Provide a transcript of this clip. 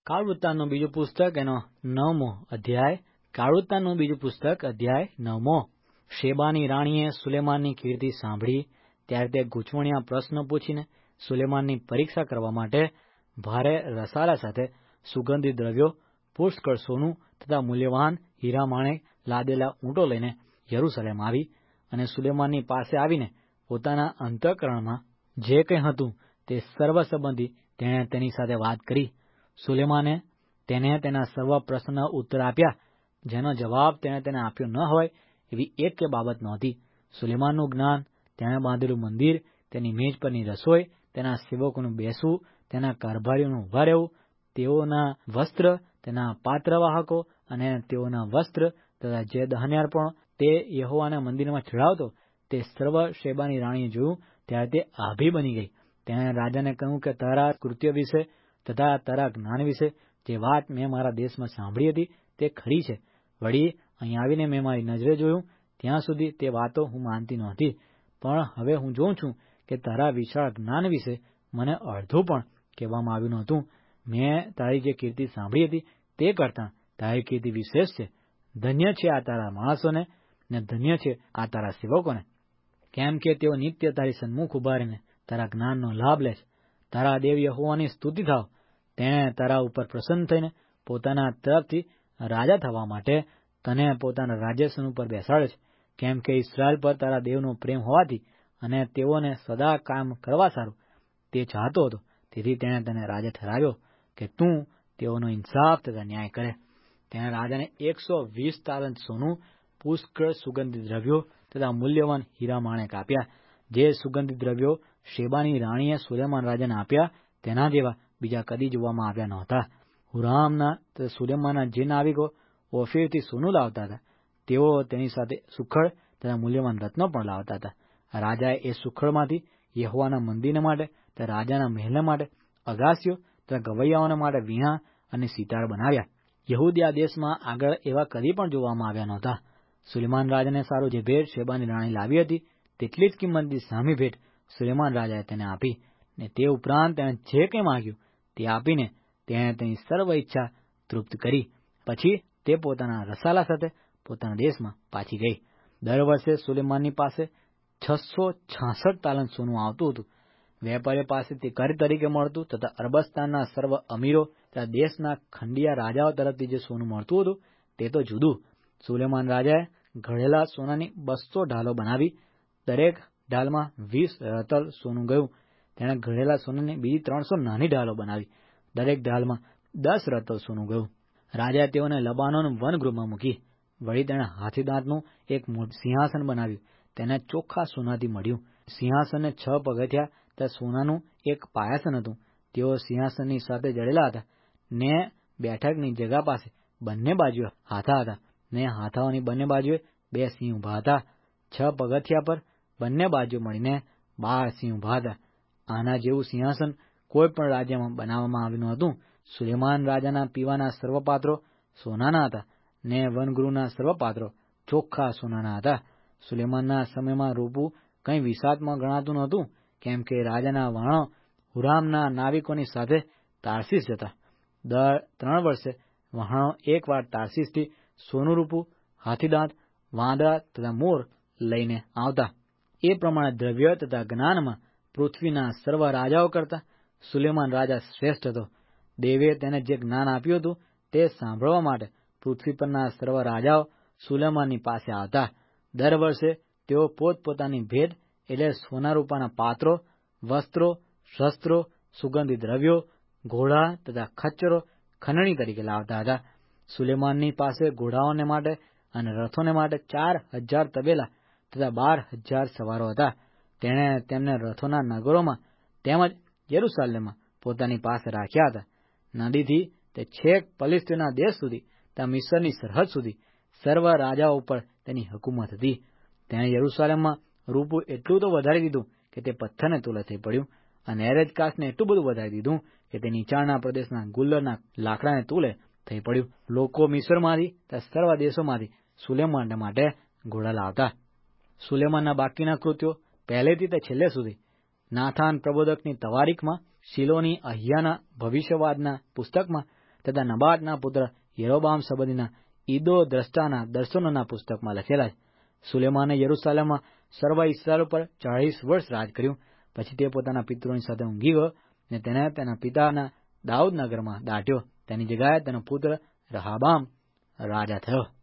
કાળવૃત્તાંતનું બીજું પુસ્તક એનો 9મો અધ્યાય. કાળવૃત્તાંતનું બીજું પુસ્તક અધ્યાય 9મો. શેબાની રાણીએ સુલેમાનની કીર્તિ સાંભળી ત્યારે તે ગૂંચવણિયા પ્રશ્ન પૂછીને સુલેમાનની પરીક્ષા કરવા માટે ભારે રસાલા સાથે સુગંધિત દ્રવ્યો, પુષ્કળ સોનું તથા મૂલ્યવાન હીરા માણેક લાદેલા ઊંટો લઈને યરૂશલેમ આવી અને સુલેમાનની પાસે આવીને પોતાના અંતઃકરણમાં જે કંઈ હતું તે સર્વ સંબંધી તેણે તેની સાથે વાત કરી. સુલેમાને તેને તેના સર્વ પ્રશ્નના ઉત્તર આપ્યા, જેનો જવાબ તેણે તેને આપ્યો ન હોય એવી એક કે બાબત નહોતી. સુલેમાનનું જ્ઞાન, તેણે બાંધેલું મંદિર, તેની મેજ પરની રસોઈ, તેના સેવકોનું બેસવું, તેના કારભારીઓનું ઉભા રહેવું, તેઓના વસ્ત્ર, તેના પાત્રવાહકો અને તેઓના વસ્ત્ર તથા જે દહન્યાર્પણો તે યહોવાના મંદિરમાં ચઢાવતો તે સર્વ શેબાની રાણીએ જોયું ત્યારે તે આભી બની ગઈ. તેણે રાજાને કહ્યું કે તારા કૃત્ય વિશે તથા તારા જ્ઞાન વિશે જે વાત મેં મારા દેશમાં સાંભળી હતી તે ખરી છે. વળી અહીં આવીને મેં મારી નજરે જોયું ત્યાં સુધી તે વાતો હું માનતી નહોતી, પણ હવે હું જોઉં છું કે તારા વિશાળ જ્ઞાન વિશે મને અડધું પણ કહેવામાં આવ્યું નહોતું. મેં તારી જે કીર્તિ સાંભળી હતી તે કરતાં તારી કીર્તિ વિશેષ છે. ધન્ય છે આ તારા માણસોને ને ધન્ય છે આ તારા સેવકોને, કેમ કે તેઓ નિત્ય તારી સન્મુખ ઉભા રહીને તારા જ્ઞાનનો લાભ લે છે. તારા દેવ યહોવાની સ્તુતિ થાવ. તેણે તારા ઉપર પ્રસન્ન થઈને પોતાના તરફથી રાજા થવા માટે તને પોતાના રાજ્યાસન ઉપર બેસાડે છે. કેમ કે ઇસ્રાયેલ પર તારા દેવનો પ્રેમ હોવાથી અને તેઓને સદા કામ કરવા સારું તે ચાહતો હતો, તેથી તેણે તને રાજા ઠરાવ્યો કે તું તેઓનો ઇન્સાફ તથા ન્યાય કરે. તેણે રાજાને 120 તાલંત સોનું, પુષ્કળ સુગંધિત દ્રવ્યો તથા મૂલ્યવાન હીરા માણેક આપ્યા. જે સુગંધિત દ્રવ્યો શેબાની રાણીએ સુલેમાન રાજાને આપ્યા તેના જેવા બીજા કદી જોવામાં આવ્યા નહોતા. હુરામના તથા સુલેમાનના જે નાવિકો ઓફીરથી સોનું લાવતા હતા તેઓ તેની સાથે સુખડ તથા મૂલ્યવાન રત્નો પણ લાવતા હતા. રાજાએ એ સુખડમાંથી યહોવાના મંદિરને માટે તથા રાજાના મહેલને માટે અગાસીઓ તથા ગવૈયાઓને માટે વીણા અને સિતાર બનાવ્યા. યહૂદિયા દેશમાં આગળ એવા કદી પણ જોવામાં આવ્યા નહોતા. સુલેમાન રાજાને સારું જે ભેટ શેબાની રાણી લાવી હતી તેટલી જ કિંમતની સામી ભેટ સુલેમાન રાજાએ તેને આપી, ને તે ઉપરાંત તેણે જે કંઈ માંગ્યું તે આપીને તેણે તેની સર્વ ઈચ્છા તૃપ્ત કરી. પછી તે પોતાના રસાલા સાથે પોતાના દેશમાં પાછી ગઈ. દર વર્ષે સુલેમાનની પાસે 666 તાલંત સોનું આવતું હતું. વેપારીઓ પાસેથી કર તરીકે મળતું તથા અરબસ્તાનના સર્વ અમીરો તથા દેશના ખંડિયા રાજાઓ તરફથી જે સોનું મળતું હતું તે તો જુદું. સુલેમાન રાજાએ ઘડેલા સોનાની 200 ઢાલો બનાવી. દરેક ઢાલમાં 20 રતલ સોનું ગયું. તેણે ઘડેલા સોનાની બીજી 300 નાની ઢાલો બનાવી. દરેક ઢાલમાં 10 રતલ સોનું ગયું. રાજાએ તેઓને લબાનોન વનગૃહમાં મૂકી. વળી તેણે હાથીદાંતનું એક સિંહાસન બનાવ્યું. તેને ચોખ્ખા સોનાથી મળ્યું. સિંહાસનને 6 પગથિયા તથા સોનાનું એક પાયાસન હતું. તેઓ સિંહાસનની સાથે જડેલા હતા, ને બેઠકની જગા પાસે બંને બાજુએ હાથા હતા, ને હાથાઓની બંને બાજુએ 2 સિંહ ઊભા હતા. 6 પગથિયા પર બંને બાજુ મળીને 12 સિંહ ઊભા હતા. આના જેવું સિંહાસન કોઈ પણ રાજ્યમાં બનાવવામાં આવ્યું ન હતું. સુલેમાન રાજાના પીવાના સર્વ પાત્રો સોનાના હતા, ને વનગૃહના સર્વ પાત્રો ચોખ્ખા સોનાના હતા. સુલેમાનના સમયમાં રૂપું કંઈ વિસાતમાં ગણાતું નહોતું, કેમ કે રાજાના વાણો હુરામના નાવિકોની સાથે તાર્સીસ જતા. દર 3 વર્ષે વહાણો એકવાર તાર્સીસથી સોનું, રૂપું, હાથીદાંત, વાંદરા તથા મોર લઈને આવતા. એ પ્રમાણે દ્રવ્ય તથા જ્ઞાનમાં પૃથ્વીના સર્વ રાજાઓ કરતા સુલેમાન રાજા શ્રેષ્ઠ હતો. દેવે તેને જે જ્ઞાન આપ્યું હતું તે સાંભળવા માટે પૃથ્વી પરના સર્વ રાજાઓ સુલેમાનની પાસે આવતા. દર વર્ષે તેઓ પોતપોતાની ભેટ એટલે સોના રૂપાના પાત્રો, વસ્ત્રો, શસ્ત્રો, સુગંધિત દ્રવ્યો, ઘોડા તથા ખચ્ચરો ખંડણી તરીકે લાવતા હતા. સુલેમાનની પાસે ઘોડાઓને માટે અને રથોને માટે 4000 તબેલા તથા 12000 સવારો હતા. તેણે તેમને રથોના નગરોમાં તેમજ યરૂશાલેમમાં પોતાની પાસે રાખ્યા હતા. નદીથી તે છેક ફલિસ્તીના દેશ સુધી તથા મિસ્રની સરહદ સુધી સર્વ રાજાઓ ઉપર તેની હુકુમત હતી. તેણે યરૂશાલેમમાં રૂપું એટલું તો વધારી દીધું કે તે પથ્થરને તુલે થઈ પડ્યું, અને એરેજ કાચને એટલું બધું વધારી દીધું કે તે નીચાણના પ્રદેશના ગુલ્લરના લાકડાને તુલે થઈ પડ્યું. લોકો મિસ્રમાંથી તથા સર્વ દેશોમાંથી સુલેમાન માટે ઘોડા લાવતા. સુલેમાનના બાકીના કૃત્યો પહેલેથી તે છેલ્લે સુધી નાથાન પ્રબોધકની તવારીખમાં, શિલોની અહિયાના ભવિષ્યવાદના પુસ્તકમાં તથા નબાટના પુત્ર યરોબામ સંબંધીના ઈદો દ્રષ્ટાના દર્શનોના પુસ્તકમાં લખેલા છે. સુલેમાને યરૂશાલેમમાં સર્વ ઇસ્રાએલ પર 40 વર્ષ રાજ કર્યું. પછી તે પોતાના પિતૃઓની સાથે ઊંઘી ગયો ને તેને તેના પિતાના દાઉદનગરમાં દાટ્યો. તેની જગ્યાએ તેનો પુત્ર રહબામ રાજા થયો.